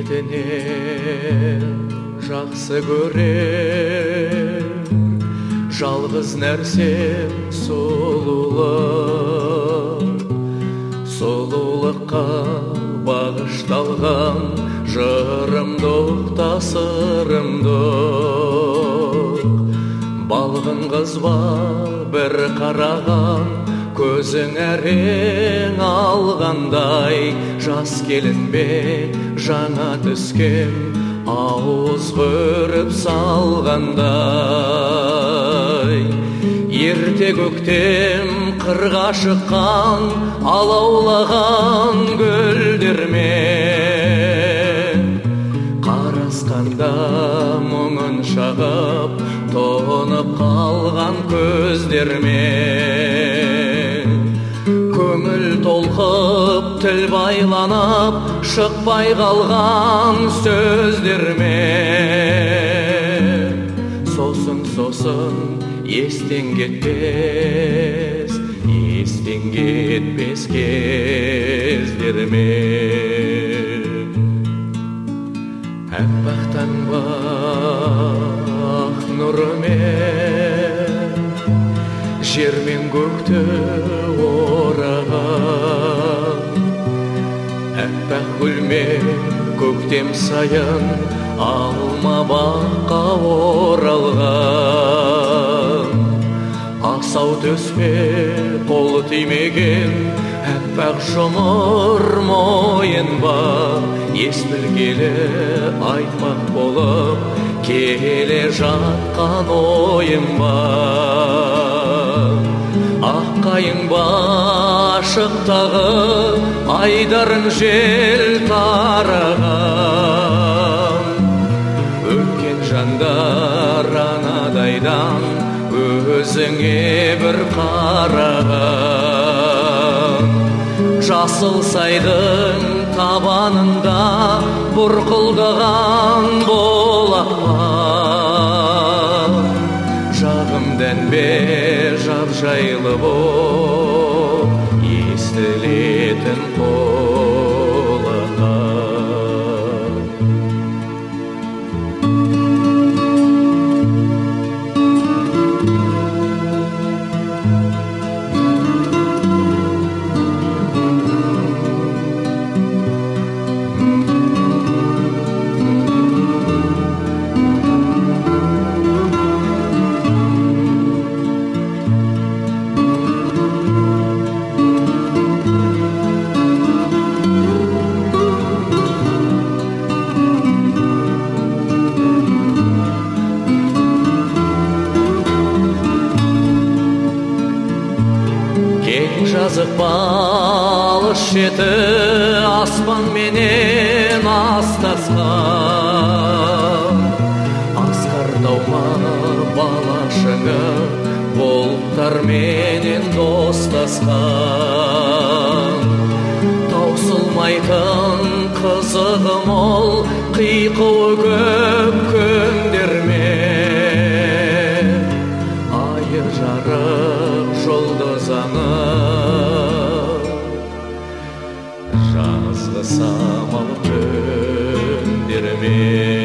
бетіне жақсы көрер жалғыз нәрсе сұлулық, сұлулыққа бағышталған жырымдық тасырымдық. Балғын қызба бір қараған көзің әрең алғандай, жас келін бе жаңа түскен ауыз көріп салғандай. Ерте көктем қырға шыққан алаулаған гүлдермен қарасқанда мұңын шағып тоңып қалған көздермен көңіл толқып тіл байланып шықпай қалған сөздермен сосын естен кетпес кездермен. Әппақ таңба ақ нұрымен жер мен көкті ораған, әппақ гүлмен көктем сайын алма баққа оралған. Асау төспе қолы тимеген әппақ жұмыр мойын ба, ес білгелі айтпақ болып келе жатқан ойым ба. Аққайың башықтағы айдарын жел тараған, өткен жандар анадайдан өзіңе бір қараған. Жасыл сайдың табанында бұрқылдаған болаққа, жағымдан бе жап жайлы боп естілетін қолақа. Жазық балыш шеті аспан менен астасқан, асқар таума балашыңы бұлттар менен достасқан. Таусылмайтын қызығы мол қиқуы көп күндермен, айы жарық жұлдыз аңып жазғы самал күндермен.